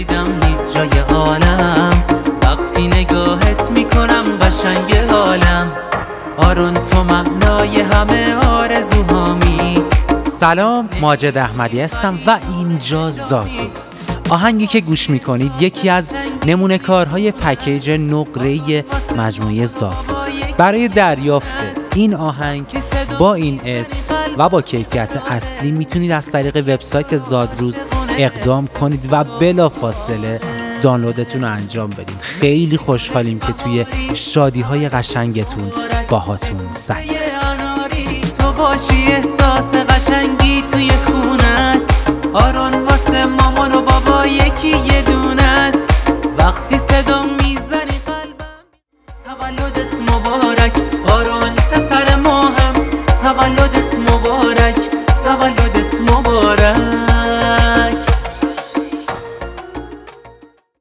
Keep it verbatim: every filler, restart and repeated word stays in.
ندیدم هیچ جای عالم، وقتی نگاهت میکنم قشنگ حالم. آرون تو معنای همه آرزوهامی. سلام، ماجد احمدی هستم و اینجا زادروز. آهنگی که گوش میکنید یکی از نمونه کارهای پکیج نقره‌ای مجموعه زادروز است. برای دریافت این آهنگ با این اسم و با کیفیت اصلی میتونید از طریق وبسایت زادروز اقدام کنید و بلافاصله دانلودتون رو انجام بدین. خیلی خوشحالیم که توی شادی‌های قشنگتون باهاتون سعی تو باشی احساس قشنگی توی خونه است. آرون واسه مامان و بابا یک